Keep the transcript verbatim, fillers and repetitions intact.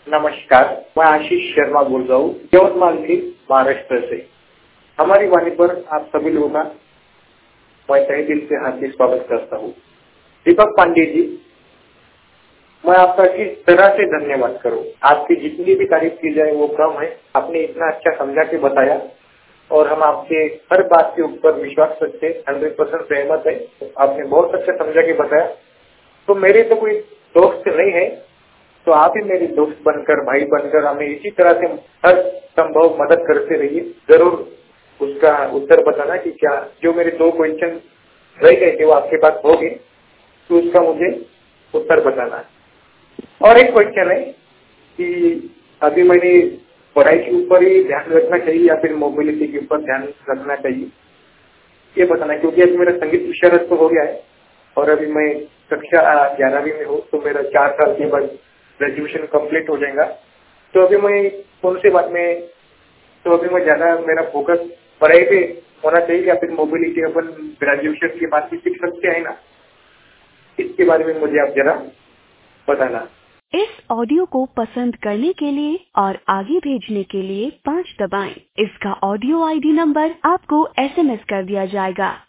नमस्कार, मैं आशीष शर्मा बोल रहा हूँ यवतमाल से, महाराष्ट्र से। हमारी वाणी पर आप सभी लोगों का मैं तहे दिल से हार्दिक स्वागत करता हूँ। दीपक पांडे जी, मैं आपका किस तरह से धन्यवाद करूँ। आपकी जितनी भी तारीफ की जाए वो कम है। आपने इतना अच्छा समझा के बताया और हम आपके हर बात के ऊपर विश्वास रखते हंड्रेड परसेंट सहमत है। आपने बहुत अच्छा समझा के बताया। तो मेरे तो कोई दोस्त नहीं है, तो आप ही मेरे दोस्त बनकर, भाई बनकर हमें इसी तरह से हर संभव मदद करते रहिए। जरूर उसका उत्तर बताना कि क्या जो मेरे दो क्वेश्चन रह गए थे वो आपके पास हो गए, तो उसका मुझे उत्तर बताना। और एक क्वेश्चन है कि अभी मैंने पढ़ाई के ऊपर ही ध्यान रखना चाहिए या फिर मोबिलिटी के ऊपर ध्यान रखना चाहिए, ये बताना। क्योंकि अभी मेरा संगीत विशारद तो हो गया है और अभी मैं कक्षा ग्यारहवीं में हूँ, तो मेरा चार साल के बाद ग्रेजुएशन कंप्लीट हो जाएगा। तो अभी मैं कौन से बात में, तो अभी मैं ज्यादा मेरा फोकस पढ़ाई पे होना चाहिए या फिर मोबिलिटी अपन ग्रेजुएशन के बाद भी सीख सकते हैं ना, इसके बारे में मुझे आप जरा बताना। इस ऑडियो को पसंद करने के लिए और आगे भेजने के लिए पाँच दबाएं। इसका ऑडियो आईडी नंबर आपको एसएमएस कर दिया जाएगा।